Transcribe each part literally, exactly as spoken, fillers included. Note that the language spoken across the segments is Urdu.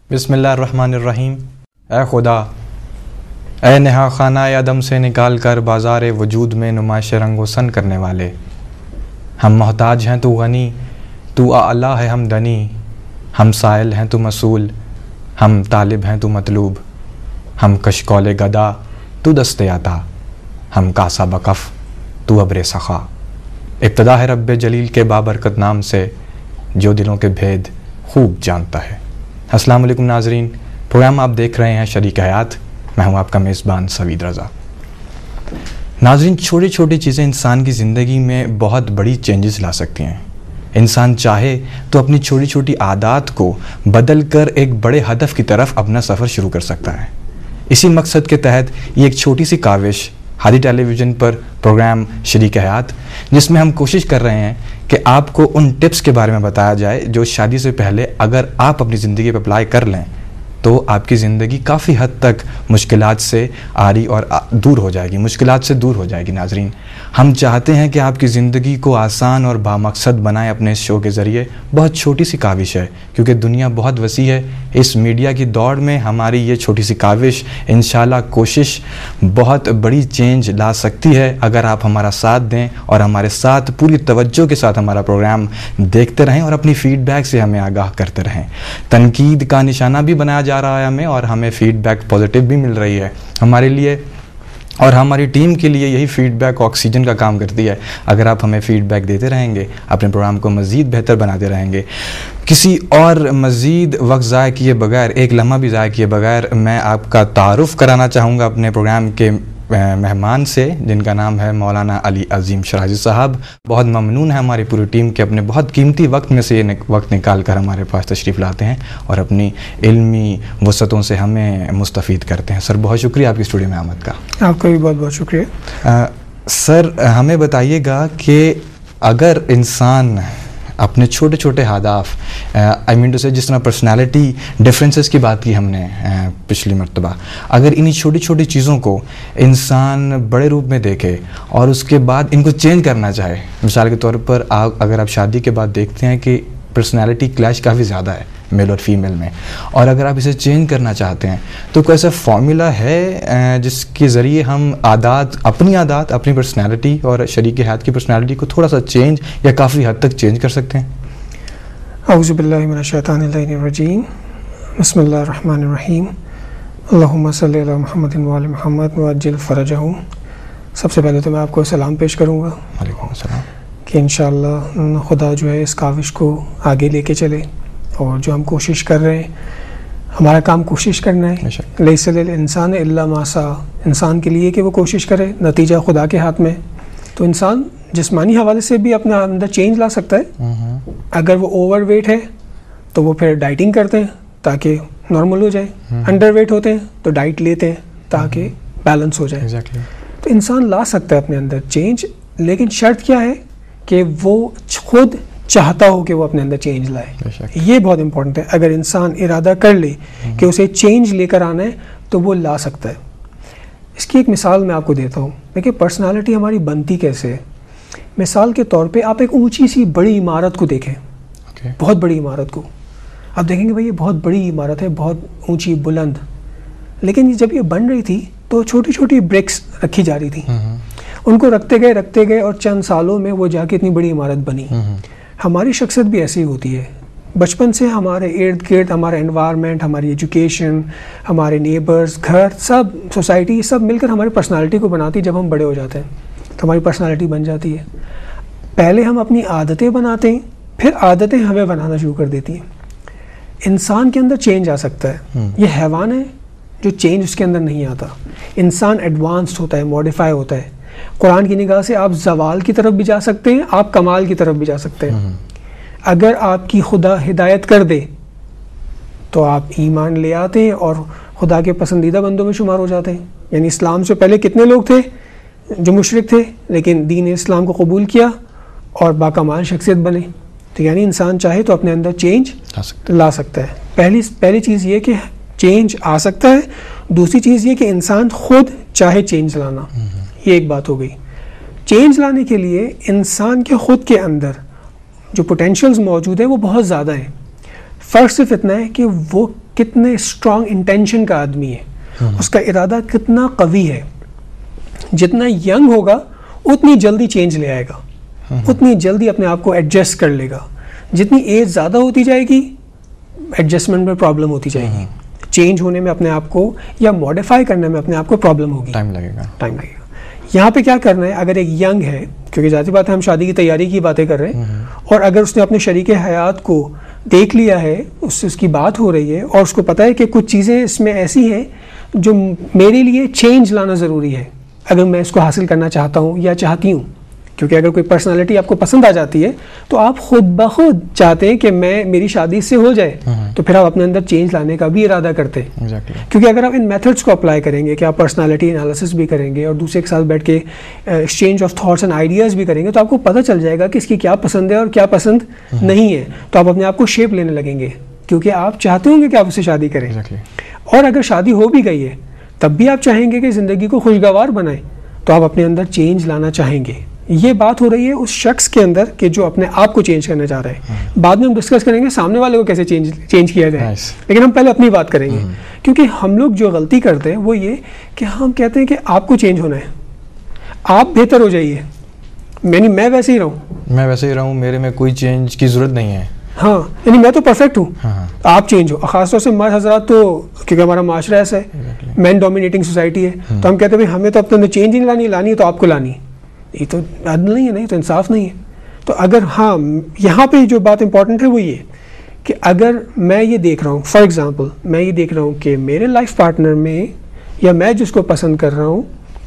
بسم اللہ الرحمن الرحیم۔ اے خدا، اے نہا خانہ عدم سے نکال کر بازار وجود میں نمائش رنگ و سن کرنے والے، ہم محتاج ہیں تو غنی، تو اعلیٰ ہے ہم دنی، ہم سائل ہیں تو مسئول، ہم طالب ہیں تو مطلوب، ہم کشکول گدا تو دست عطا، ہم کاسا بکف تو ابر سخا۔ ابتدا ہے رب جلیل کے بابرکت نام سے، جو دلوں کے بھید خوب جانتا ہے۔ السلام علیکم ناظرین، پروگرام آپ دیکھ رہے ہیں شریک حیات، میں ہوں آپ کا میزبان سوید رضا۔ ناظرین، چھوٹی چھوٹی چیزیں انسان کی زندگی میں بہت بڑی چینجز لا سکتی ہیں۔ انسان چاہے تو اپنی چھوٹی چھوٹی عادات کو بدل کر ایک بڑے ہدف کی طرف اپنا سفر شروع کر سکتا ہے۔ اسی مقصد کے تحت یہ ایک چھوٹی سی کاوش ہادی ٹیلی ویژن پر پروگرام شریک حیات، جس میں ہم کوشش کر رہے ہیں کہ آپ کو ان ٹپس کے بارے میں بتایا جائے جو شادی سے پہلے اگر آپ اپنی زندگی پہ اپلائی کر لیں تو آپ کی زندگی کافی حد تک مشکلات سے آری اور دور ہو جائے گی، مشکلات سے دور ہو جائے گی۔ ناظرین، ہم چاہتے ہیں کہ آپ کی زندگی کو آسان اور بامقصد بنائیں اپنے اس شو کے ذریعے۔ بہت چھوٹی سی کاوش ہے، کیونکہ دنیا بہت وسیع ہے۔ اس میڈیا کی دوڑ میں ہماری یہ چھوٹی سی کاوش انشاءاللہ کوشش بہت بڑی چینج لا سکتی ہے اگر آپ ہمارا ساتھ دیں اور ہمارے ساتھ پوری توجہ کے ساتھ ہمارا پروگرام دیکھتے رہیں اور اپنی فیڈ بیک سے ہمیں آگاہ کرتے رہیں۔ تنقید کا نشانہ بھی بنایا جا رہا ہے ہمیں، اور ہمیں فیڈ بیک پازیٹیو بھی مل رہی ہے ہمارے لیے، اور ہماری ٹیم کے لیے یہی فیڈ بیک آکسیجن کا کام کرتی ہے۔ اگر آپ ہمیں فیڈ بیک دیتے رہیں گے، اپنے پروگرام کو مزید بہتر بناتے رہیں گے۔ کسی اور مزید وقت ضائع کیے بغیر، ایک لمحہ بھی ضائع کیے بغیر، میں آپ کا تعارف کرانا چاہوں گا اپنے پروگرام کے مہمان سے، جن کا نام ہے مولانا علی عظیم شرازی صاحب۔ بہت ممنون ہے ہماری پوری ٹیم کے اپنے بہت قیمتی وقت میں سے یہ وقت نکال کر ہمارے پاس تشریف لاتے ہیں اور اپنی علمی وسعتوں سے ہمیں مستفید کرتے ہیں۔ سر، بہت شکریہ آپ کی اسٹوڈیو میں آمد کا۔ آپ کا بھی بہت بہت شکریہ۔ سر، ہمیں بتائیے گا کہ اگر انسان اپنے چھوٹے چھوٹے اہداف، آئی مین ٹو سے جس طرح پرسنالٹی ڈفرینسز کی بات کی ہم نے پچھلی مرتبہ، اگر انہی چھوٹی چھوٹی چیزوں کو انسان بڑے روپ میں دیکھے اور اس کے بعد ان کو چینج کرنا چاہے، مثال کے طور پر آپ اگر آپ شادی کے بعد دیکھتے ہیں کہ پرسنالٹی کلیش کافی زیادہ ہے میل اور فیمیل میں، اور اگر آپ اسے چینج کرنا چاہتے ہیں تو کوئی ایسا فارمولا ہے جس کے ذریعے ہم عادات، اپنی عادات، اپنی پرسنالٹی اور شریک حیات کی پرسنالٹی کو تھوڑا سا چینج یا کافی حد تک چینج کر سکتے ہیں؟ اعوذ باللہ من الشیطان الرجیم، بسم اللہ الرحمن الرحیم، اللہم صلی علی محمد وعلی محمد وعجل فرجہم۔ سب سے پہلے تو میں آپ کو سلام پیش کروں گا، وعلیکم السلام، کہ انشاءاللہ خدا جو ہے اس کاوش کو آگے لے کے چلے، اور جو ہم کوشش کر رہے ہیں، ہمارا کام کوشش کرنا ہے۔ لیس للانسان الا ما سعی، انسان کے لیے کہ وہ کوشش کرے، نتیجہ خدا کے ہاتھ میں۔ تو انسان جسمانی حوالے سے بھی اپنا اندر چینج لا سکتا ہے۔ اگر وہ اوور ویٹ ہے تو وہ پھر ڈائٹنگ کرتے ہیں تاکہ نارمل ہو جائے، انڈر ویٹ ہوتے ہیں تو ڈائٹ لیتے ہیں تاکہ بیلنس ہو جائے۔ تو انسان لا سکتا ہے اپنے اندر چینج، لیکن شرط کیا ہے کہ وہ خود چاہتا ہو کہ وہ اپنے اندر چینج لائے۔ یہ بہت امپورٹنٹ ہے۔ اگر انسان ارادہ کر لے کہ اسے چینج لے کر آنا ہے تو وہ لا سکتا ہے۔ اس کی ایک مثال میں آپ کو دیتا ہوں۔ دیکھیں، پرسنالٹی ہماری بنتی کیسے ہے۔ مثال کے طور پہ آپ ایک اونچی سی بڑی عمارت کو دیکھیں، بہت بڑی عمارت کو آپ دیکھیں گے بھائی یہ بہت بڑی عمارت ہے، بہت اونچی بلند، لیکن جب یہ بن رہی تھی تو چھوٹی چھوٹی برکس رکھی جا رہی تھی، ان کو رکھتے گئے رکھتے گئے اور چند سالوں میں وہ جا کے اتنی بڑی عمارت بنی۔ ہماری شخصیت بھی ایسی ہوتی ہے۔ بچپن سے ہمارے ارد گرد ہمارا انوائرمنٹ، ہماری ایجوکیشن، ہمارے نیبرز، گھر، سب سوسائٹی، سب مل کر ہماری پرسنالٹی کو بناتی۔ جب ہم بڑے ہو جاتے ہیں تو ہماری پرسنالٹی بن جاتی ہے۔ پہلے ہم اپنی عادتیں بناتے ہیں، پھر عادتیں ہمیں بنانا شروع کر دیتی ہیں۔ انسان کے اندر چینج آ سکتا ہے۔ یہ حیوان ہے جو چینج اس کے اندر نہیں آتا۔ انسان ایڈوانسڈ ہوتا ہے، ماڈیفائی ہوتا ہے۔ قرآن کی نگاہ سے آپ زوال کی طرف بھی جا سکتے ہیں، آپ کمال کی طرف بھی جا سکتے ہیں۔ اگر آپ کی خدا ہدایت کر دے تو آپ ایمان لے آتے ہیں اور خدا کے پسندیدہ بندوں میں شمار ہو جاتے ہیں۔ یعنی اسلام سے پہلے کتنے لوگ تھے جو مشرک تھے، لیکن دین اسلام کو قبول کیا اور باکمال شخصیت بنے۔ تو یعنی انسان چاہے تو اپنے اندر چینج لا سکتا ہے۔ پہلی پہلی چیز یہ کہ چینج آ سکتا ہے، دوسری چیز یہ کہ انسان خود چاہے چینج لانا۔ یہ ایک بات ہو گئی۔ چینج لانے کے لیے انسان کے خود کے اندر جو پوٹینشیلز موجود ہیں وہ بہت زیادہ ہیں۔ فرق صرف اتنا ہے کہ وہ کتنے اسٹرانگ انٹینشن کا آدمی ہے، اس کا ارادہ کتنا قوی ہے. جتنا ینگ ہوگا اتنی جلدی چینج لے آئے گا، اتنی جلدی اپنے آپ کو ایڈجسٹ کر لے گا. جتنی ایج زیادہ ہوتی جائے گی ایڈجسٹمنٹ میں پرابلم ہوتی جائے گی، چینج ہونے میں اپنے آپ کو یا موڈیفائی کرنے میں اپنے آپ کو پرابلم ہوگی، ٹائم لگے گا ٹائم لگے گا. یہاں پہ کیا کرنا ہے، اگر ایک ینگ ہے، کیونکہ ذاتی بات ہے ہم شادی کی تیاری کی باتیں کر رہے ہیں، اور اگر اس نے اپنے شریک حیات کو دیکھ لیا ہے، اس سے اس کی بات ہو رہی ہے اور اس کو پتہ ہے کہ کچھ چیزیں اس میں ایسی ہیں جو میرے لیے چینج لانا ضروری ہے اگر میں اس کو حاصل کرنا چاہتا ہوں یا چاہتی ہوں. کیونکہ اگر کوئی پرسنالٹی آپ کو پسند آ جاتی ہے تو آپ خود بخود چاہتے ہیں کہ میں میری شادی سے ہو جائے، تو پھر آپ اپنے اندر چینج لانے کا بھی ارادہ کرتے ہیں. کیونکہ اگر آپ ان میتھڈس کو اپلائی کریں گے کہ آپ پرسنالٹی انالیسس بھی کریں گے اور دوسرے کے ساتھ بیٹھ کے exchange of thoughts and ideas بھی کریں گے، تو آپ کو پتہ چل جائے گا کہ اس کی کیا پسند ہے اور کیا پسند نہیں ہے. تو آپ اپنے آپ کو شیپ لینے لگیں گے کیونکہ آپ چاہتے ہوں گے کہ آپ اسے شادی کریں. اور اگر شادی ہو بھی گئی ہے تب بھی آپ چاہیں گے کہ زندگی کو خوشگوار بنائیں، تو آپ اپنے اندر چینج لانا چاہیں گے. یہ بات ہو رہی ہے اس شخص کے اندر کہ جو اپنے آپ کو چینج کرنا چاہ رہا ہے. بعد میں ہم ڈسکس کریں گے سامنے والے کو کیسے چینج چینج کیا جائے، لیکن ہم پہلے اپنی بات کریں گے. کیونکہ ہم لوگ جو غلطی کرتے ہیں وہ یہ کہ ہم کہتے ہیں کہ آپ کو چینج ہونا ہے، آپ بہتر ہو جائیے، یعنی میں ویسے ہی رہوں میں ویسے ہی رہوں میرے میں کوئی چینج کی ضرورت نہیں ہے. ہاں یعنی میں تو پرفیکٹ ہوں، آپ چینج ہو. خاص طور سے مرد حضرات تو، کیونکہ ہمارا معاشرہ ایسا ہے، مین ڈومینیٹنگ سوسائٹی ہے، تو ہم کہتے ہیں بھائی ہمیں تو اپنے اندر چینج نہیں لانی، لانی ہے تو آپ کو لانی. یہ تو عدل نہیں ہے، نہیں تو انصاف نہیں ہے. تو اگر ہاں یہاں پہ جو بات امپورٹنٹ ہے وہ یہ کہ اگر میں یہ دیکھ رہا ہوں، فار ایگزامپل میں یہ دیکھ رہا ہوں کہ میرے لائف پارٹنر میں یا میں جس کو پسند کر رہا ہوں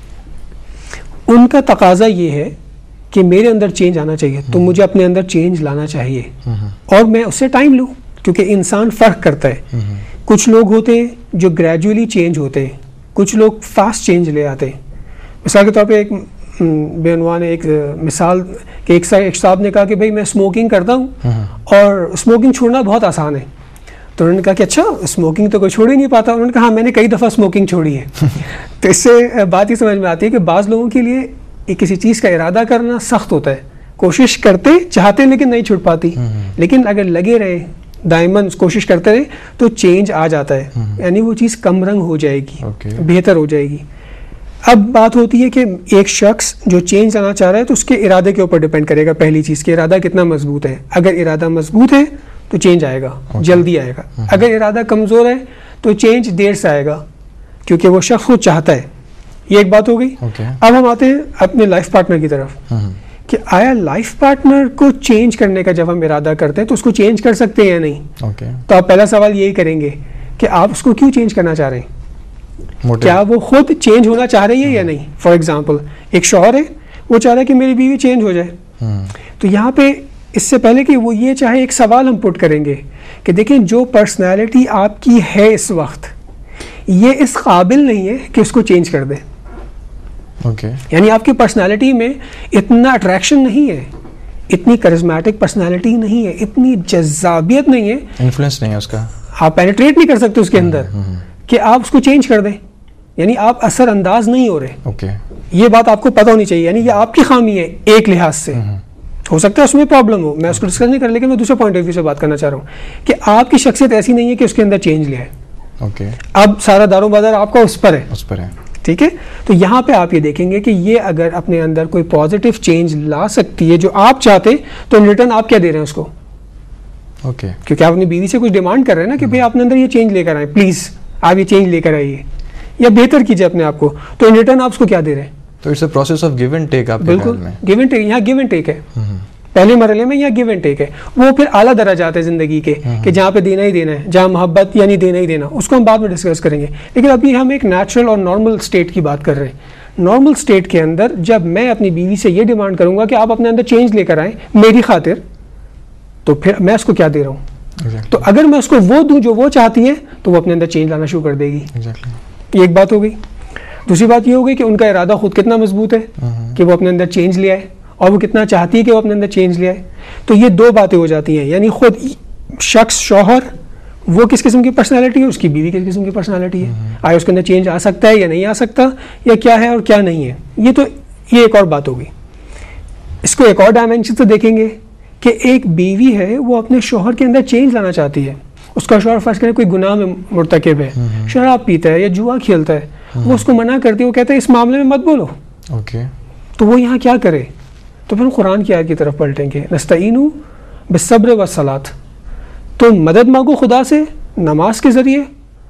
ان کا تقاضا یہ ہے کہ میرے اندر چینج آنا چاہیے، تو مجھے اپنے اندر چینج لانا چاہیے اور میں اس سے ٹائم لوں. کیونکہ انسان فرق کرتا ہے، کچھ لوگ ہوتے ہیں جو گریجولی چینج ہوتے ہیں، کچھ لوگ فاسٹ چینج لے آتے ہیں. مثال کے طور پہ ایک بے عنوان ایک مثال کہ ایک صاحب نے کہا کہ بھائی میں اسموکنگ کرتا ہوں اور اسموکنگ چھوڑنا بہت آسان ہے. تو انہوں نے کہا کہ اچھا اسموکنگ تو کوئی چھوڑ ہی نہیں پاتا. انہوں نے کہا ہاں میں نے کئی دفعہ اسموکنگ چھوڑی ہے. تو اس سے بات یہ سمجھ میں آتی ہے کہ بعض لوگوں کے لیے کسی چیز کا ارادہ کرنا سخت ہوتا ہے، کوشش کرتے چاہتے لیکن نہیں چھوڑ پاتی. لیکن اگر لگے رہے دائماً کوشش کرتے رہے تو چینج آ جاتا ہے، یعنی وہ چیز کم رنگ ہو جائے گی، بہتر ہو جائے گی. اب بات ہوتی ہے کہ ایک شخص جو چینج لانا چاہ رہا ہے تو اس کے ارادے کے اوپر ڈیپینڈ کرے گا. پہلی چیز کہ ارادہ کتنا مضبوط ہے. اگر ارادہ مضبوط ہے تو چینج آئے گا، جلدی آئے گا. اگر ارادہ کمزور ہے تو چینج دیر سے آئے گا کیونکہ وہ شخص خود چاہتا ہے. یہ ایک بات ہو گئی. اب ہم آتے ہیں اپنے لائف پارٹنر کی طرف کہ آیا لائف پارٹنر کو چینج کرنے کا جب ہم ارادہ کرتے ہیں تو اس کو چینج کر سکتے ہیں یا نہیں. تو آپ پہلا سوال یہی کریں گے کہ آپ اس کو کیوں چینج کرنا چاہ رہے ہیں، کیا وہ خود چینج ہونا چاہ رہی ہے یا نہیں. فار ایگزامپل ایک شوہر ہے، وہ چاہ رہا ہے کہ میری بیوی چینج ہو جائے. تو یہاں پہ اس سے پہلے کہ وہ یہ چاہے ایک سوال ہم پٹ کریں گے کہ دیکھیں جو پرسنالٹی آپ کی ہے اس وقت یہ اس قابل نہیں ہے کہ اس کو چینج کر دے. okay. یعنی آپ کی پرسنالٹی میں اتنا اٹریکشن نہیں ہے، اتنی کرزمیٹک پرسنالٹی نہیں ہے، اتنی جذابیت نہیں ہے، انفلوئنس نہیں ہے اس کا، آپ پینیٹریٹ نہیں کر سکتے اس کے اندر کہ آپ اس کو چینج کر دیں. یعنی آپ اثر انداز نہیں ہو رہے. okay. یہ بات آپ کو پتہ ہونی چاہیے. یعنی یہ آپ کی خامی ہے ایک لحاظ سے. ہو سکتا ہے اس میں پرابلم ہو، میں اس کو ڈسکس نہیں کر، لیکن میں دوسرے پوائنٹ آف ویو سے بات کرنا چاہ رہا ہوں کہ آپ کی شخصیت ایسی نہیں ہے کہ اس کے اندر چینج لیا ہے. okay. اب سارا دارو بازار آپ کا اس پر ہے اس پر ہے ٹھیک ہے. تو یہاں پہ آپ یہ دیکھیں گے کہ یہ اگر اپنے اندر کوئی پازیٹیو چینج لا سکتی ہے جو آپ چاہتے تو ان ریٹرن آپ کیا دے رہے ہیں اس کو. okay. کیونکہ آپ اپنی بیوی سے کچھ ڈیمانڈ کر رہے ہیں نا کہ بھائی آپ اپنے اندر یہ چینج لے کر آئیں، پلیز آپ یہ چینج لے کر آئیے یا بہتر کیجیے اپنے آپ کو. تو ان ریٹرن آپ اس کو کیا دے رہے ہیں. تو it's a process of give and take. آپ بالکل گیو اینڈ ٹیک. یہاں گیو اینڈ ٹیک ہے پہلے مرحلے میں، یہاں گیو اینڈ ٹیک ہے. وہ پھر اعلیٰ درجات ہے زندگی کے کہ جہاں پہ دینا ہی دینا ہے، جہاں محبت یعنی دینا ہی دینا، اس کو ہم بعد میں ڈسکس کریں گے. لیکن ابھی ہم ایک نیچرل اور نارمل اسٹیٹ کی بات کر رہے ہیں. نارمل اسٹیٹ کے اندر جب میں اپنی بیوی سے یہ ڈیمانڈ کروں گا کہ آپ اپنے اندر چینج لے کر آئیں میری خاطر، تو پھر میں اس کو کیا دے رہا ہوں. تو اگر میں اس کو وہ دوں جو وہ چاہتی ہے تو وہ اپنے اندر چینج لانا شروع کر دے گی. یہ ایک بات ہو گئی. دوسری بات یہ ہو گئی کہ ان کا ارادہ خود کتنا مضبوط ہے کہ وہ اپنے اندر چینج لے آئے اور وہ کتنا چاہتی ہے کہ وہ اپنے اندر چینج لے آئے. تو یہ دو باتیں ہو جاتی ہیں. یعنی خود شخص شوہر وہ کس قسم کی پرسنالٹی ہے، اس کی بیوی کس قسم کی پرسنالٹی ہے، آیا اس کے اندر چینج آ سکتا ہے یا نہیں آ سکتا، یا کیا ہے اور کیا نہیں ہے. یہ تو یہ ایک اور بات ہوگی. اس کو ایک اور ڈائمینشن سے دیکھیں گے کہ ایک بیوی ہے وہ اپنے شوہر کے اندر چینج لانا چاہتی ہے. اس کا شوہر فرض کریں کوئی گناہ میں مرتکب ہے, شراب پیتا ہے یا جوا کھیلتا ہے, وہ اس کو منع کرتی ہے, وہ کہتا ہے اس معاملے میں مت بولو. اوکے, تو وہ یہاں کیا کرے؟ تو پھر ہم قرآن کی آیت کی طرف پلٹیں گے, نستعینوا بالصبر والصلاۃ, تو مدد مانگو خدا سے نماز کے ذریعے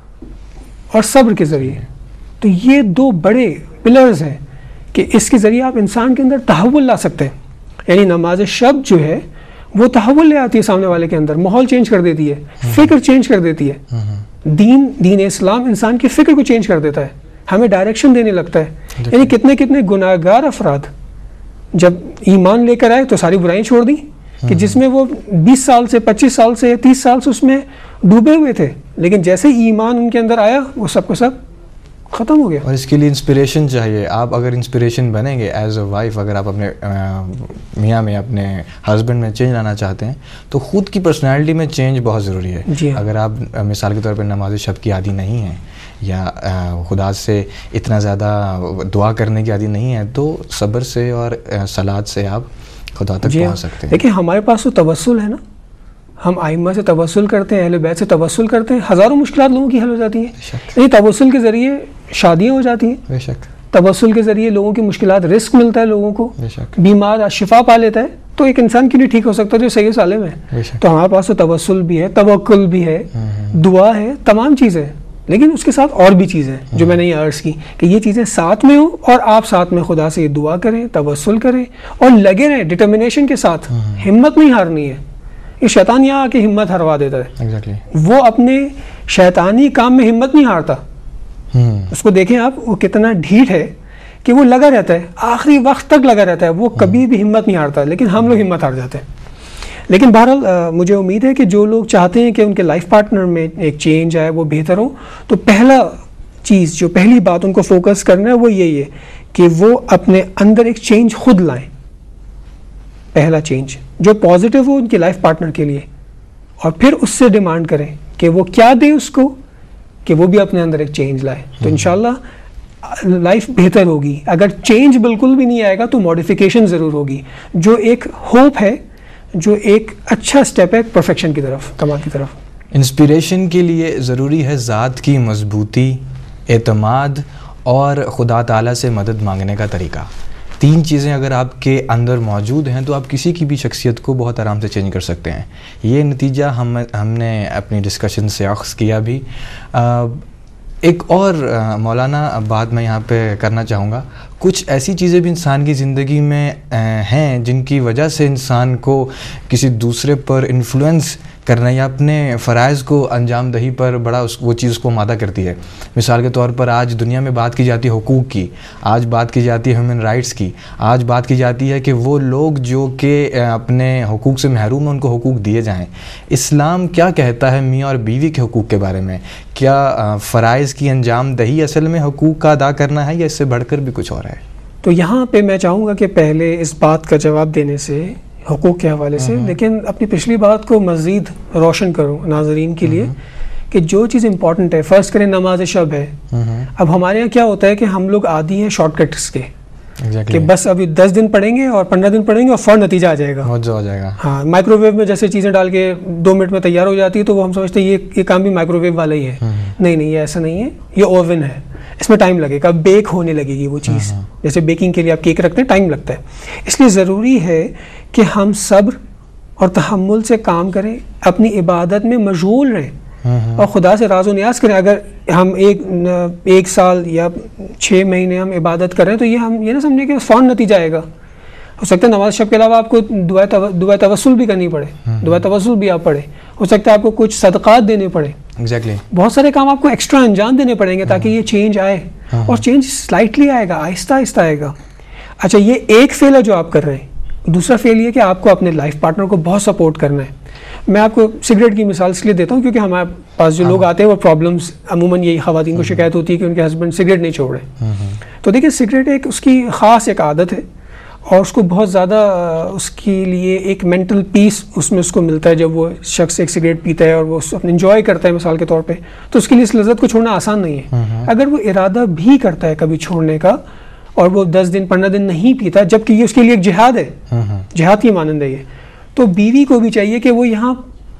اور صبر کے ذریعے. تو یہ دو بڑے پلرز ہیں کہ اس کے ذریعے آپ انسان کے اندر تحول لا سکتے ہیں. یعنی نماز شب جو ہے وہ تحول لے آتی ہے سامنے والے کے اندر, ماحول چینج کر دیتی ہے, فکر چینج کر دیتی ہے. دین دین اسلام انسان کی فکر کو چینج کر دیتا ہے, ہمیں ڈائریکشن دینے لگتا ہے. یعنی کتنے کتنے گناہ گار افراد جب ایمان لے کر آئے تو ساری برائیں چھوڑ دیں, کہ جس میں وہ بیس سال سے پچیس سال سے تیس سال سے اس میں ڈوبے ہوئے تھے, لیکن جیسے ایمان ان کے اندر آیا وہ سب کو سب ختم ہو گیا. اور اس کے لیے انسپریشن چاہیے. آپ اگر انسپریشن بنیں گے ایز اے وائف, اگر آپ اپنے میاں میں اپنے ہسبینڈ میں چینج لانا چاہتے ہیں تو خود کی پرسنالٹی میں چینج بہت ضروری ہے. جی اگر آپ مثال کے طور پر نماز شب کی عادی نہیں ہیں یا خدا سے اتنا زیادہ دعا کرنے کی عادی نہیں ہے تو صبر سے اور صلات سے آپ خدا تک پہنچ سکتے ہیں. دیکھیں ہمارے پاس تو توسل ہے نا, ہم ائمہ سے توسل کرتے ہیں, اہل بیت سے توسل کرتے ہیں, ہزاروں مشکلات لوگوں کی حل ہو جاتی ہیں. یعنی توسل کے ذریعے شادیاں ہو جاتی ہیں, بے شک توسل کے ذریعے لوگوں کی مشکلات رزق ملتا ہے, لوگوں کو بیمار شفا پا لیتا ہے, تو ایک انسان کے لیے ٹھیک ہو سکتا ہے جو صحیح سالم ہے. تو ہمارے پاس تو توسل بھی ہے, توکل بھی ہے, دعا ہے, تمام چیزیں. لیکن اس کے ساتھ اور بھی چیزیں جو میں نے یہ عرض کی کہ یہ چیزیں ساتھ میں ہوں, اور آپ ساتھ میں خدا سے یہ دعا کریں, توسل کریں اور لگے رہیں ڈٹرمنیشن کے ساتھ. ہمت نہیں ہارنی ہے. یہ شیطان یہاں آ کے ہمت ہروا دیتا ہے. exactly. وہ اپنے شیطانی کام میں ہمت نہیں ہارتا. اس کو دیکھیں آپ, وہ کتنا ڈھیٹ ہے کہ وہ لگا رہتا ہے, آخری وقت تک لگا رہتا ہے, وہ کبھی بھی ہمت نہیں ہارتا. لیکن ہم لوگ ہمت ہار جاتے ہیں. لیکن بہرحال مجھے امید ہے کہ جو لوگ چاہتے ہیں کہ ان کے لائف پارٹنر میں ایک چینج آئے, وہ بہتر ہو, تو پہلا چیز جو پہلی بات ان کو فوکس کرنا ہے وہ یہی ہے کہ وہ اپنے اندر ایک چینج خود لائیں. پہلا چینج جو پازیٹیو ہو ان کی لائف پارٹنر کے لیے, اور پھر اس سے ڈیمانڈ کریں کہ وہ کیا دے اس کو کہ وہ بھی اپنے اندر ایک چینج لائے. تو انشاءاللہ لائف بہتر ہوگی. اگر چینج بالکل بھی نہیں آئے گا تو ماڈیفیکیشن ضرور ہوگی, جو ایک ہوپ ہے, جو ایک اچھا سٹیپ ہے پرفیکشن کی طرف, کمال کی طرف. انسپریشن کے لیے ضروری ہے ذات کی مضبوطی, اعتماد اور خدا تعالیٰ سے مدد مانگنے کا طریقہ. تین چیزیں اگر آپ کے اندر موجود ہیں تو آپ کسی کی بھی شخصیت کو بہت آرام سے چینج کر سکتے ہیں. یہ نتیجہ ہم ہم نے اپنی ڈسکشن سے اخذ کیا بھی. ایک اور مولانا بات میں یہاں پہ کرنا چاہوں گا, کچھ ایسی چیزیں بھی انسان کی زندگی میں ہیں جن کی وجہ سے انسان کو کسی دوسرے پر انفلوئنس کرنا یا اپنے فرائض کو انجام دہی پر بڑا اس وہ چیز کو مادہ کرتی ہے. مثال کے طور پر آج دنیا میں بات کی جاتی ہے حقوق کی, آج بات کی جاتی ہے ہیومن رائٹس کی, آج بات کی جاتی ہے کہ وہ لوگ جو کہ اپنے حقوق سے محروم ہیں ان کو حقوق دیے جائیں. اسلام کیا کہتا ہے میاں اور بیوی کے حقوق کے بارے میں؟ کیا فرائض کی انجام دہی اصل میں حقوق کا ادا کرنا ہے یا اس سے بڑھ کر بھی کچھ اور ہے؟ تو یہاں پہ میں چاہوں گا کہ پہلے اس بات کا جواب دینے سے حقوق کے حوالے سے, لیکن اپنی پچھلی بات کو مزید روشن کروں ناظرین کے لیے کہ جو چیز امپورٹنٹ ہے, فرض کریں نماز شب ہے. اب ہمارے یہاں کیا ہوتا ہے کہ ہم لوگ عادی ہیں شارٹ کٹس کے, کہ بس ابھی دس دن پڑھیں گے اور پندرہ دن پڑھیں گے اور فوراً نتیجہ آ جائے گا, ہو جائے گا. ہاں, مائکرو ویو میں جیسے چیزیں ڈال کے دو منٹ میں تیار ہو جاتی ہے تو وہ ہم سمجھتے ہیں یہ یہ کام بھی مائکرو ویو والا ہی ہے. نہیں نہیں, یہ ایسا نہیں ہے, یہ اوون ہے, اس میں ٹائم لگے گا, بیک ہونے لگے گی وہ چیز. جیسے بیکنگ کے لیے آپ کیک رکھتے ہیں ٹائم لگتا ہے. اس لیے ضروری ہے کہ ہم صبر اور تحمل سے کام کریں, اپنی عبادت میں مشغول رہیں اور خدا سے راز و نیاز کریں. اگر ہم ایک ایک سال یا چھ مہینے ہم عبادت کریں تو یہ ہم یہ نہ سمجھیں کہ فوراً نتیجہ آئے گا. ہو سکتا ہے نماز شب کے علاوہ آپ کو دعائے توسل بھی کرنی پڑے, دعائے توسل بھی آپ پڑھیں. ہو سکتا ہے آپ کو کچھ صدقات دینے پڑے. ایگزیکٹلی بہت سارے کام آپ کو ایکسٹرا انجام دینے پڑیں گے تاکہ یہ چینج آئے, اور چینج سلائٹلی آئے گا, آہستہ آہستہ آئے گا. اچھا, یہ ایک فیل ہے جو آپ کر رہے ہیں. دوسرا فیل یہ کہ آپ کو اپنے لائف پارٹنر کو بہت سپورٹ کرنا ہے. میں آپ کو سگریٹ کی مثال اس لیے دیتا ہوں کیونکہ ہمارے پاس جو لوگ آتے ہیں وہ پرابلمس عموماً یہی خواتین کو شکایت ہوتی ہے کہ ان کے ہسبینڈ سگریٹ نہیں چھوڑ رہے. تو دیکھیں سگریٹ ایک اس کی خاص ایک عادت ہے, اور اس کو بہت زیادہ اس کے لیے ایک مینٹل پیس اس میں اس کو ملتا ہے جب وہ شخص ایک سگریٹ پیتا ہے اور وہ انجوائے کرتا ہے مثال کے طور پہ. تو اس کے لیے اس لذت کو چھوڑنا آسان نہیں ہے. اگر وہ ارادہ بھی کرتا ہے کبھی چھوڑنے کا اور وہ دس دن پندرہ دن نہیں پیتا, جبکہ یہ اس کے لیے ایک جہاد ہے, جہاد کی مانند ہے یہ, تو بیوی کو بھی چاہیے کہ وہ یہاں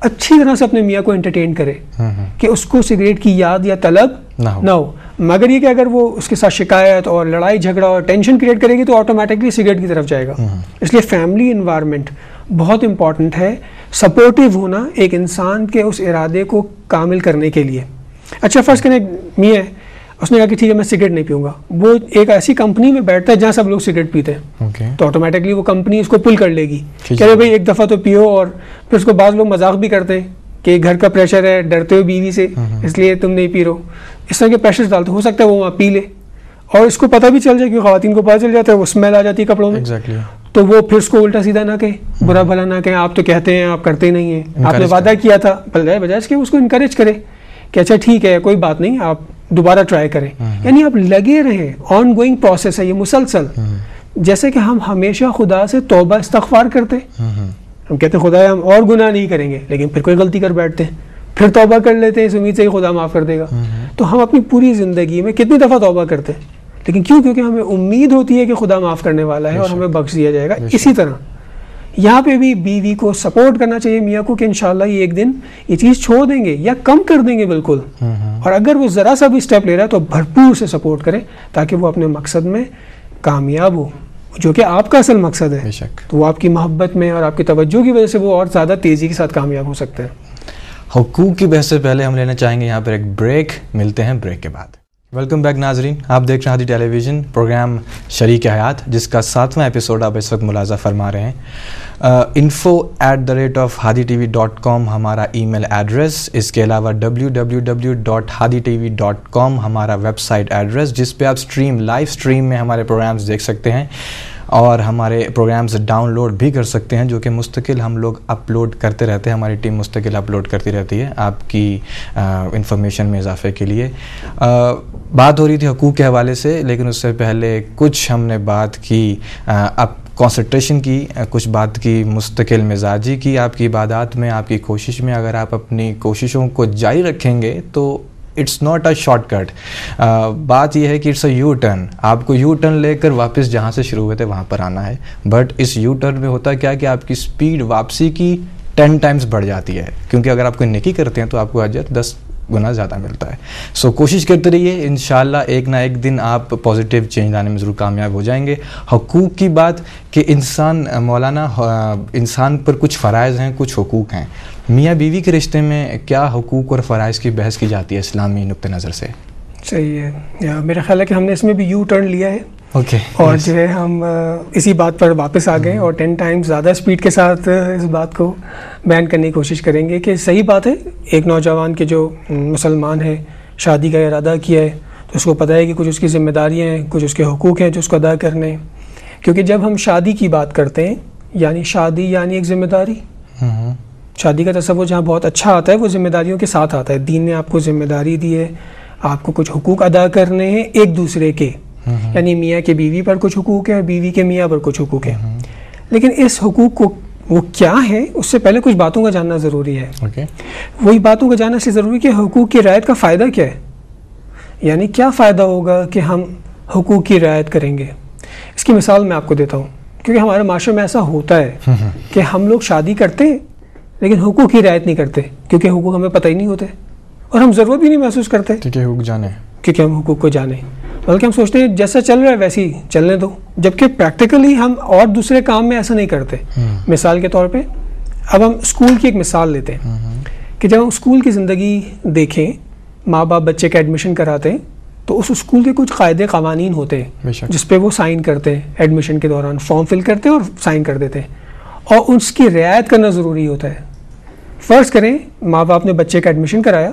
اچھی طرح سے اپنے میاں کو انٹرٹین کرے کہ اس کو سگریٹ کی یاد یا طلب نہ ہو, مگر یہ کہ اگر وہ اس کے ساتھ شکایت اور لڑائی جھگڑا اور ٹینشن کریٹ کرے گی تو آٹومیٹکلی سگریٹ کی طرف جائے گا. اس لیے فیملی انوائرمنٹ بہت امپورٹنٹ ہے, سپورٹیو ہونا ایک انسان کے اس ارادے کو کامل کرنے کے لیے. اچھا فرض کریں میاں ہے, اس نے کہا کہ ٹھیک ہے میں سگریٹ نہیں پیوں گا, وہ ایک ایسی کمپنی میں بیٹھتا ہے جہاں سب لوگ سگریٹ پیتے ہیں, تو آٹومیٹکلی وہ کمپنی اس کو پل کر لے گی کہ ارے بھائی ایک دفعہ تو پیو. اور پھر اس کو بعض لوگ مذاق بھی کرتے ہیں کہ گھر کا پریشر ہے, ڈرتے ہو بیوی سے اس لیے تم نہیں پی رہو, اس طرح کے پریشر ڈالتے, ہو سکتا ہے وہ وہاں پی لے اور اس کو پتہ بھی چل جائے کہ خواتین کو پتہ چل جاتا ہے, وہ اسمیل آ جاتی ہے کپڑوں میں, تو وہ پھر اس کو الٹا سیدھا نہ کہے, برا بھلا نہ کہیں, آپ تو کہتے ہیں آپ کرتے نہیں ہیں, آپ نے وعدہ کیا تھا, بجائے بجائے اس کے اس کو انکریج کرے کہ اچھا ٹھیک ہے کوئی بات نہیں آپ دوبارہ ٹرائی کریں. یعنی آپ لگے رہیں, آن گوئنگ پروسیس ہے یہ مسلسل. جیسے کہ ہم ہمیشہ خدا سے توبہ استغفار کرتے, ہم کہتے ہیں خدا ہم اور گناہ نہیں کریں گے, لیکن پھر کوئی غلطی کر بیٹھتے ہیں, پھر توبہ کر لیتے ہیں اس امید سے کہ خدا معاف کر دے گا. تو ہم اپنی پوری زندگی میں کتنی دفعہ توبہ کرتے ہیں, لیکن کیوں؟ کیونکہ ہمیں امید ہوتی ہے کہ خدا معاف کرنے والا ہے اور ہمیں بخش دیا جائے گا. اسی طرح یہاں پہ بھی بیوی کو سپورٹ کرنا چاہیے میاں کو کہ انشاءاللہ یہ ایک دن یہ چیز چھوڑ دیں گے یا کم کر دیں گے بالکل, اور اگر وہ ذرا سا بھی اسٹیپ لے رہا ہے تو بھرپور سے سپورٹ کریں تاکہ وہ اپنے مقصد میں کامیاب ہو, جو کہ آپ کا اصل مقصد ہے. تو وہ آپ کی محبت میں اور آپ کی توجہ کی وجہ سے وہ اور زیادہ تیزی کے ساتھ کامیاب ہو سکتے ہیں. حقوق کی بحث سے پہلے ہم لینا چاہیں گے یہاں پر ایک بریک, ملتے ہیں بریک کے بعد. ویلکم بیک ناظرین, آپ دیکھ رہے ہیں ہادی ٹیلی ویژن پروگرام شریک حیات, جس کا ساتواں ایپیسوڈ آپ اس وقت ملاحظہ فرما رہے ہیں. Info at the rate of Hadi TV dot ڈاٹ کام ہمارا ای میل ایڈریس, اس کے علاوہ W W W dot Hadi TV dot ڈاٹ کام ہمارا ویب سائٹ ایڈریس, جس پہ آپ اسٹریم لائیو اسٹریم میں ہمارے پروگرامز دیکھ سکتے ہیں اور ہمارے پروگرامز ڈاؤن لوڈ بھی کر سکتے ہیں, جو کہ مستقل ہم لوگ اپلوڈ کرتے رہتے ہیں, ہماری ٹیم مستقل اپلوڈ کرتی رہتی ہے آپ کی انفارمیشن میں اضافے کے لیے. بات ہو رہی تھی حقوق کے حوالے سے, لیکن اس سے پہلے کچھ ہم نے بات کی اب کنسنٹریشن کی, کچھ بات کی مستقل مزاجی کی. آپ کی عبادات میں, آپ کی کوشش میں اگر آپ اپنی کوششوں کو جاری رکھیں گے تو it's not a shortcut. بات یہ ہے کہ اٹس اے یو ٹرن, آپ کو یو ٹرن لے کر واپس جہاں سے شروع ہوئے تھے وہاں پر آنا ہے, بٹ اس یو ٹرن میں ہوتا کیا کہ آپ کی سپیڈ واپسی کی ٹین ٹائمز بڑھ جاتی ہے, کیونکہ اگر آپ کوئی نیکی کرتے ہیں تو آپ کو اجر دس گنا زیادہ ملتا ہے. سو so, کوشش کرتے رہیے, انشاءاللہ ایک نہ ایک دن آپ پازیٹیو چینج لانے میں ضرور کامیاب ہو جائیں گے. حقوق کی بات کہ انسان, مولانا انسان پر کچھ فرائض ہیں, کچھ حقوق ہیں. میاں بیوی کے رشتے میں کیا حقوق اور فرائض کی بحث کی جاتی ہے اسلامی نقطہ نظر سے؟ صحیح ہے, میرا خیال ہے کہ ہم نے اس میں بھی یو ٹرن لیا ہے, اوکے, اور جو ہے ہم اسی بات پر واپس آ گئے اور ٹین ٹائمز زیادہ اسپیڈ کے ساتھ اس بات کو بیان کرنے کی کوشش کریں گے کہ صحیح بات ہے. ایک نوجوان کے جو مسلمان ہے, شادی کا ارادہ کیا ہے, تو اس کو پتہ ہے کہ کچھ اس کی ذمہ داریاں ہیں, کچھ اس کے حقوق ہیں جو اس کو ادا کرنے ہیں. کیونکہ جب ہم شادی کی بات کرتے ہیں, یعنی شادی یعنی ایک ذمہ داری, شادی کا تصور جہاں بہت اچھا آتا ہے وہ ذمہ داریوں کے ساتھ آتا ہے. دین نے آپ کو ذمہ داری دی ہے, آپ کو کچھ حقوق ادا کرنے ہیں ایک دوسرے کے, یعنی میاں کے بیوی پر کچھ حقوق ہیں, بیوی کے میاں پر کچھ حقوق ہیں. لیکن اس حقوق کو وہ کیا ہے اس سے پہلے کچھ باتوں کا جاننا ضروری ہے. وہی باتوں کا جاننا اس لیے ضروری کہ حقوق کی رعایت کا فائدہ کیا ہے, یعنی کیا فائدہ ہوگا کہ ہم حقوق کی رعایت کریں گے. اس کی مثال میں آپ کو دیتا ہوں, کیونکہ ہمارے معاشرے میں ایسا ہوتا ہے کہ ہم لوگ شادی کرتے ہیں لیکن حقوق کی رعایت نہیں کرتے, کیونکہ حقوق ہمیں پتہ ہی نہیں ہوتے اور ہم ضرورت بھی نہیں محسوس کرتے کیونکہ حقوق جانے کیونکہ ہم حقوق کو جانیں, بلکہ ہم سوچتے ہیں جیسا چل رہا ہے ویسے ہی چلنے دو, جبکہ پریکٹیکلی ہم اور دوسرے کام میں ایسا نہیں کرتے. مثال کے طور پہ اب ہم اسکول کی ایک مثال لیتے ہیں کہ جب ہم اسکول کی زندگی دیکھیں, ماں باپ بچے کا ایڈمیشن کراتے ہیں تو اس اسکول کے کچھ قاعدے قوانین ہوتے ہیں جس پہ وہ سائن کرتے ہیں, ایڈمیشن کے دوران فارم فل کرتے ہیں اور سائن کر دیتے ہیں, اور اس کی رعایت کرنا ضروری ہوتا ہے. فرض کریں ماں باپ نے بچے کا ایڈمیشن کرایا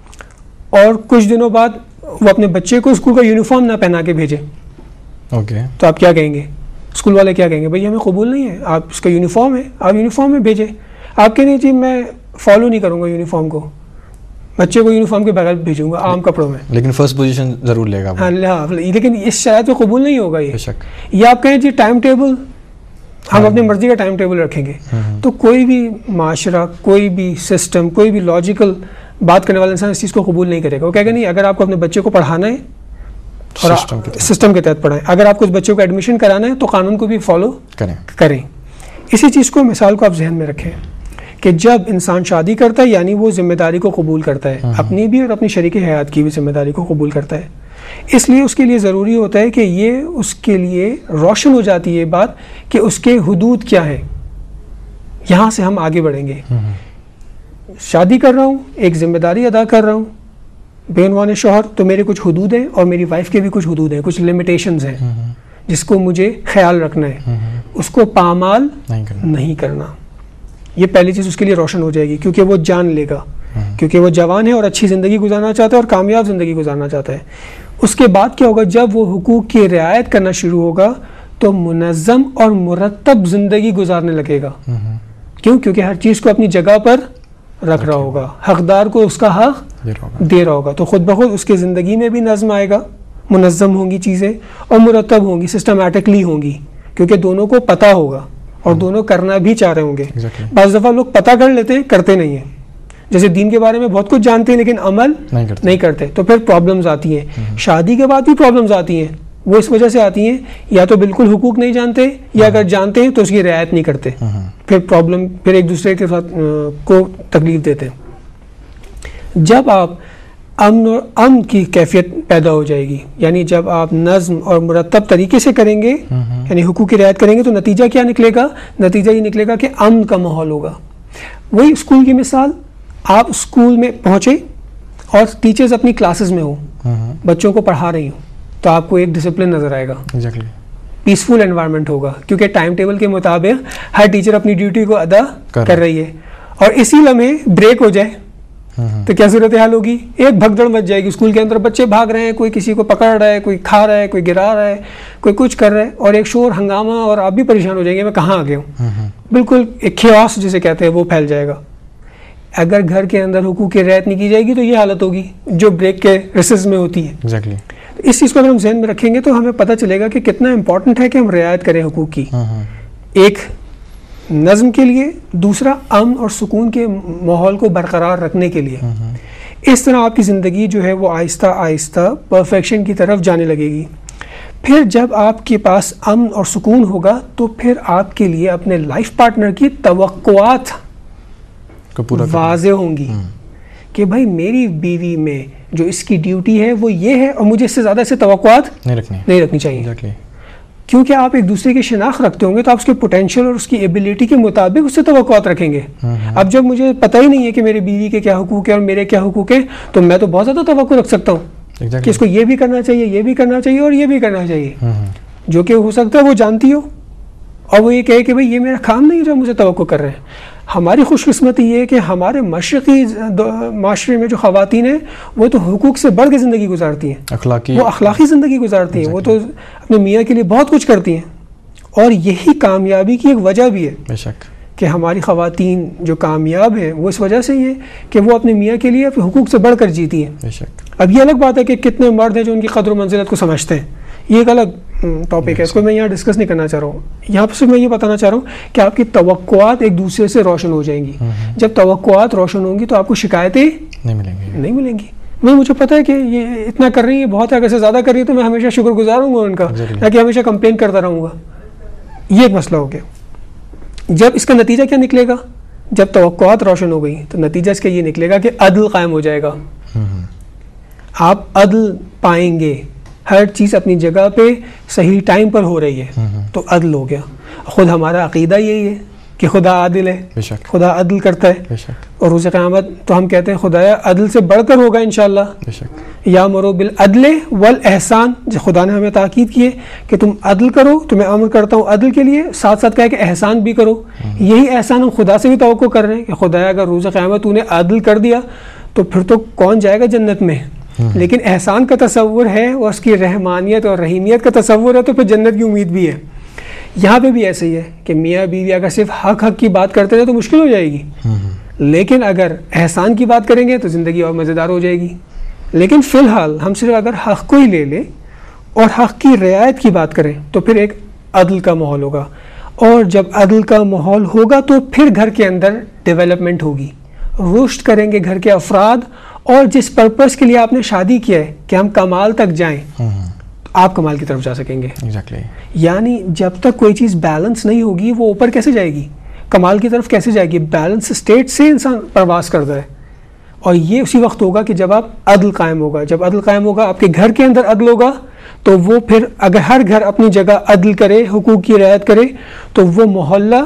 اور کچھ دنوں بعد وہ اپنے بچے کو اسکول کا یونیفارم نہ پہنا کے بھیجے, اوکے okay. تو آپ کیا کہیں گے؟ اسکول والے کیا کہیں گے؟ بھائی ہمیں قبول نہیں ہے, آپ اس کا یونیفارم ہے, آپ یونیفارم میں بھیجیں. آپ کہیں جی میں فالو نہیں کروں گا یونیفارم کو, بچے کو یونیفارم کے بغیر بھیجوں گا عام کپڑوں میں, لیکن فرسٹ پوزیشن ضرور لے گا. ہاں, لیکن اس شرائط میں قبول نہیں ہوگا یہ. یا آپ کہیں جی ٹائم ٹیبل ہم اپنی مرضی کا ٹائم ٹیبل رکھیں گے. تو کوئی بھی معاشرہ, کوئی بھی سسٹم, کوئی بھی لاجیکل بات کرنے والا انسان اس چیز کو قبول نہیں کرے گا. وہ کہے گا نہیں, اگر آپ کو اپنے بچے کو پڑھانا ہے اور سسٹم کے تحت پڑھائیں, اگر آپ کو اس بچے کو ایڈمیشن کرانا ہے تو قانون کو بھی فالو کریں. اسی چیز کو مثال کو آپ ذہن میں رکھیں کہ جب انسان شادی کرتا ہے یعنی وہ ذمہ داری کو قبول کرتا ہے, اپنی بھی اور اپنی شریک حیات کی بھی ذمہ داری کو قبول کرتا ہے. اس لیے اس کے لیے ضروری ہوتا ہے کہ یہ اس کے لیے روشن ہو جاتی ہے بات کہ اس کے حدود کیا ہیں, یہاں سے ہم آگے بڑھیں گے. شادی کر رہا ہوں, ایک ذمہ داری ادا کر رہا ہوں, بے عنوان شوہر, تو میرے کچھ حدود ہیں اور میری وائف کے بھی کچھ حدود ہیں, کچھ لمیٹیشنز ہیں جس کو مجھے خیال رکھنا ہے, اس کو پامال نہیں کرنا. یہ پہلی چیز اس کے لیے روشن ہو جائے گی, کیونکہ وہ جان لے گا, کیونکہ وہ جوان ہے اور اچھی زندگی گزارنا چاہتا ہے اور کامیاب زندگی گزارنا چاہتا ہے. اس کے بعد کیا ہوگا, جب وہ حقوق کی رعایت کرنا شروع ہوگا تو منظم اور مرتب زندگی گزارنے لگے گا. کیوں؟ کیونکہ ہر چیز کو اپنی جگہ پر رکھ رہا ہوگا, حقدار کو اس کا حق دے رہا ہوگا, تو خود بخود اس کی زندگی میں بھی نظم آئے گا, منظم ہوں گی چیزیں اور مرتب ہوں گی, سسٹمیٹکلی ہوں گی, کیونکہ دونوں کو پتہ ہوگا اور دونوں کرنا بھی چاہ رہے ہوں گے. بعض دفعہ لوگ پتہ کر لیتے ہیں, کرتے نہیں ہیں. جیسے دین کے بارے میں بہت کچھ جانتے ہیں لیکن عمل نہیں کرتے, تو پھر پرابلمز آتی ہیں. شادی کے بعد بھی پرابلمز آتی ہیں, وہ اس وجہ سے آتی ہیں یا تو بالکل حقوق نہیں جانتے, یا اگر جانتے ہیں تو اس کی رعایت نہیں کرتے, پھر پرابلم, پھر ایک دوسرے کے ساتھ کو تکلیف دیتے ہیں. جب آپ امن اور امن کی کیفیت پیدا ہو جائے گی, یعنی جب آپ نظم اور مرتب طریقے سے کریں گے, یعنی حقوق کی رعایت کریں گے, تو نتیجہ کیا نکلے گا؟ نتیجہ یہ نکلے گا کہ امن کا ماحول ہوگا. وہی اسکول کی مثال, آپ اسکول میں پہنچے اور ٹیچرز اپنی کلاسز میں ہوں, بچوں کو پڑھا رہی ہوں, تو آپ کو ایک ڈسپلن نظر آئے گا, پیسفل انوائرمنٹ ہوگا, کیونکہ ٹائم ٹیبل کے مطابق ہر ٹیچر اپنی ڈیوٹی کو ادا کر رہی ہے. اور اسی لمحے بریک ہو جائے تو کیا صورتحال ہوگی؟ ایک بھگدڑ مچ جائے گی اسکول کے اندر, بچے بھاگ رہے ہیں, کوئی کسی کو پکڑ رہا ہے, کوئی کھا رہا ہے, کوئی گرا رہا ہے, کوئی کچھ کر رہا ہے, اور ایک شور ہنگامہ, اور آپ بھی پریشان ہو جائیں گے میں کہاں آ گیا ہوں. بالکل ایک کیوس جسے کہتے ہیں وہ پھیل جائے گا. اگر گھر کے اندر حقوق کی رعایت نہیں کی جائے گی تو یہ حالت ہوگی جو بریک کے ریسز میں ہوتی ہے. exactly. اس چیز کو اگر ہم ذہن میں رکھیں گے تو ہمیں پتہ چلے گا کہ کتنا امپورٹنٹ ہے کہ ہم رعایت کریں حقوق کی, ایک نظم کے لیے, دوسرا امن اور سکون کے ماحول کو برقرار رکھنے کے لیے. اس طرح آپ کی زندگی جو ہے وہ آہستہ آہستہ پرفیکشن کی طرف جانے لگے گی. پھر جب آپ کے پاس امن اور سکون ہوگا تو پھر آپ کے لیے اپنے لائف پارٹنر کی توقعات واضح ہوں گی کہ بھائی میری بیوی میں جو اس کی ڈیوٹی ہے وہ یہ ہے, اور مجھے اس سے زیادہ سے توقعات نہیں رکھنی چاہیے. کیونکہ آپ ایک دوسرے کی شناخت رکھتے ہوں گے تو آپ اس کے پوٹینشیل اور اس کی ایبیلٹی کے مطابق اس سے توقعات رکھیں گے. اب جب مجھے پتہ ہی نہیں ہے کہ میری بیوی کے کیا حقوق ہیں اور میرے کیا حقوق ہیں, تو میں تو بہت زیادہ توقع رکھ سکتا ہوں کہ اس کو یہ بھی کرنا چاہیے, یہ بھی کرنا چاہیے اور یہ بھی کرنا چاہیے, جو کہ ہو سکتا ہے وہ جانتی ہو اور وہ یہ کہے کہ بھائی یہ میرا کام نہیں جو مجھے توقع کر رہے ہیں. ہماری خوش قسمتی یہ ہے کہ ہمارے مشرقی معاشرے میں جو خواتین ہیں وہ تو حقوق سے بڑھ کے زندگی گزارتی ہیں, اخلاقی وہ اخلاقی زندگی گزارتی ہیں, وہ تو اپنے میاں کے لیے بہت کچھ کرتی ہیں. اور یہی کامیابی کی ایک وجہ بھی ہے بے شک کہ ہماری خواتین جو کامیاب ہیں وہ اس وجہ سے ہی ہے کہ وہ اپنے میاں کے لیے اپنے حقوق سے بڑھ کر جیتی ہیں بے شک. اب یہ الگ بات ہے کہ کتنے مرد ہیں جو ان کی قدر و منزلت کو سمجھتے ہیں, یہ ایک الگ ٹاپک ہے, اس کو میں یہاں ڈسکس نہیں کرنا چاہ رہا ہوں. یہاں پر صرف میں یہ بتانا چاہ رہا ہوں کہ آپ کی توقعات ایک دوسرے سے روشن ہو جائیں گی. جب توقعات روشن ہوں گی تو آپ کو شکایتیں نہیں ملیں گی نہیں ملیں گی میں مجھے پتہ ہے کہ یہ اتنا کر رہی ہے, بہت ہے, اگر سے زیادہ کر رہی ہے تو میں ہمیشہ شکر گزار ہوں گا ان کا, تاکہ ہمیشہ کمپلین کرتا رہوں گا. یہ ایک مسئلہ ہو گیا. جب اس کا نتیجہ کیا نکلے گا, جب توقعات روشن ہو گئی تو نتیجہ اس کا یہ نکلے گا کہ عدل قائم ہو جائے گا. آپ عدل پائیں گے, ہر چیز اپنی جگہ پہ صحیح ٹائم پر ہو رہی ہے تو عدل ہو گیا. خود ہمارا عقیدہ یہی ہے کہ خدا عادل ہے, خدا عدل کرتا ہے, اور روز قیامت تو ہم کہتے ہیں خدایا عدل سے بڑھ کر ہوگا انشاءاللہ. یا مرو بالعدل والاحسان, خدا نے ہمیں تاکید کی ہے کہ تم عدل کرو, تمہیں امر کرتا ہوں عدل کے لیے, ساتھ ساتھ کہا کہ احسان بھی کرو. یہی احسان ہم خدا سے بھی توقع کر رہے ہیں کہ خدایا اگر روز قیامت تو نے عدل کر دیا تو پھر تو کون جائے گا جنت میں, لیکن احسان کا تصور ہے اور اس کی رحمانیت اور رحیمیت کا تصور ہے تو پھر جنت کی امید بھی ہے. یہاں پہ بھی ایسے ہی ہے کہ میاں بیوی اگر صرف حق حق کی بات کرتے رہے تو مشکل ہو جائے گی, لیکن اگر احسان کی بات کریں گے تو زندگی اور مزیدار ہو جائے گی. لیکن فی الحال ہم صرف اگر حق کو ہی لے لیں اور حق کی رعایت کی بات کریں تو پھر ایک عدل کا ماحول ہوگا, اور جب عدل کا ماحول ہوگا تو پھر گھر کے اندر ڈیولپمنٹ ہوگی, رشد کریں گے گھر کے افراد, اور جس پرپس کے لیے آپ نے شادی کیا ہے کہ ہم کمال تک جائیں آپ کمال کی طرف جا سکیں گے. exactly. یعنی جب تک کوئی چیز بیلنس نہیں ہوگی وہ اوپر کیسے جائے گی, کمال کی طرف کیسے جائے گی؟ بیلنس اسٹیٹ سے انسان پرواز کرتا ہے، اور یہ اسی وقت ہوگا کہ جب آپ عدل قائم ہوگا. جب عدل قائم ہوگا، آپ کے گھر کے اندر عدل ہوگا، تو وہ پھر اگر ہر گھر اپنی جگہ عدل کرے، حقوق کی رعایت کرے، تو وہ محلہ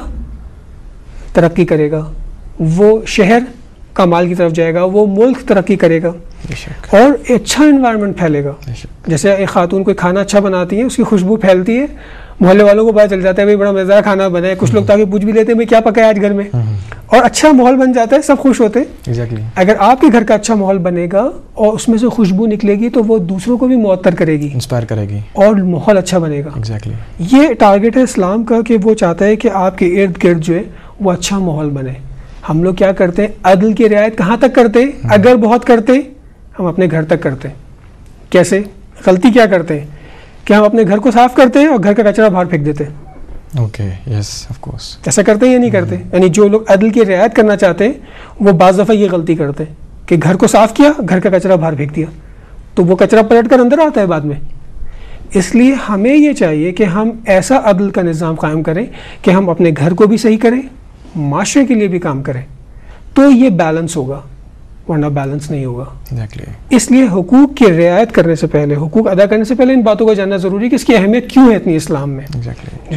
ترقی کرے گا، وہ شہر کمال کی طرف جائے گا، وہ ملک ترقی کرے گا، اور اچھا انوائرمنٹ پھیلے گا. جیسے ایک خاتون کوئی کھانا اچھا بناتی ہے، اس کی خوشبو پھیلتی ہے، محلے والوں کو پتہ چل جاتا ہے بھائی بڑا مزیدار کھانا بنا ہے. کچھ لوگ تاکہ پوچھ بھی لیتے ہیں بھائی کیا پکا ہے آج گھر میں، اور اچھا ماحول بن جاتا ہے، سب خوش ہوتے ہیں. اگر آپ کے گھر کا اچھا ماحول بنے گا اور اس میں سے خوشبو نکلے گی، تو وہ دوسروں کو بھی معطر کرے گی، انسپائر کرے گی، اور ماحول اچھا بنے گا. یہ ٹارگٹ ہے اسلام کا کہ وہ چاہتا ہے کہ آپ کے ارد گرد جو ہے وہ اچھا ماحول بنے. ہم لوگ کیا کرتے ہیں؟ عدل کی رعایت کہاں تک کرتے ہیں؟ اگر بہت کرتے ہم اپنے گھر تک کرتے ہیں. کیسے؟ غلطی کیا کرتے ہیں کہ ہم اپنے گھر کو صاف کرتے ہیں اور گھر کا کچرا باہر پھینک دیتے ہیں. Okay, yes of course. ایسا کرتے ہیں یا نہیں کرتے؟ یعنی جو لوگ عدل کی رعایت کرنا چاہتے ہیں وہ بعض دفعہ یہ غلطی کرتے ہیں کہ گھر کو صاف کیا، گھر کا کچرا باہر پھینک دیا، تو وہ کچرا پلٹ کر اندر آتا ہے بعد میں. اس لیے ہمیں یہ چاہیے کہ ہم ایسا عدل کا نظام قائم کریں کہ ہم اپنے گھر کو بھی صحیح کریں، معاشرے کے لیے بھی کام کریں، تو یہ بیلنس ہوگا، ورنہ بیلنس نہیں ہوگا. exactly. اس لیے حقوق کی رعایت کرنے سے پہلے، حقوق ادا کرنے سے پہلے ان باتوں کو جاننا ضروری ہے کہ اس کی اہمیت کیوں ہے اتنی اسلام میں. exactly. جی.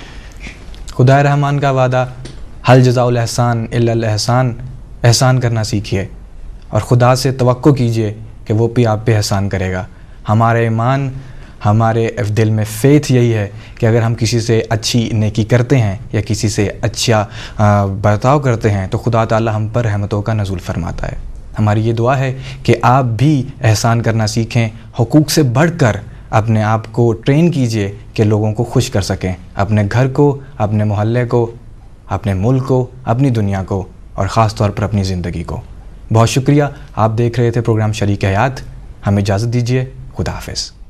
خدا رحمان کا وعدہ، حل جزاء الاحسان الا الاحسان، احسان کرنا سیکھیے اور خدا سے توقع کیجیے کہ وہ بھی آپ پہ احسان کرے گا. ہمارے ایمان، ہمارے دل میں فیتھ یہی ہے کہ اگر ہم کسی سے اچھی نیکی کرتے ہیں یا کسی سے اچھا برتاؤ کرتے ہیں تو خدا تعالی ہم پر رحمتوں کا نزول فرماتا ہے. ہماری یہ دعا ہے کہ آپ بھی احسان کرنا سیکھیں، حقوق سے بڑھ کر اپنے آپ کو ٹرین کیجئے کہ لوگوں کو خوش کر سکیں، اپنے گھر کو، اپنے محلے کو، اپنے ملک کو، اپنی دنیا کو، اور خاص طور پر اپنی زندگی کو. بہت شکریہ. آپ دیکھ رہے تھے پروگرام شریک حیات. ہمیں اجازت دیجیے. خدا حافظ.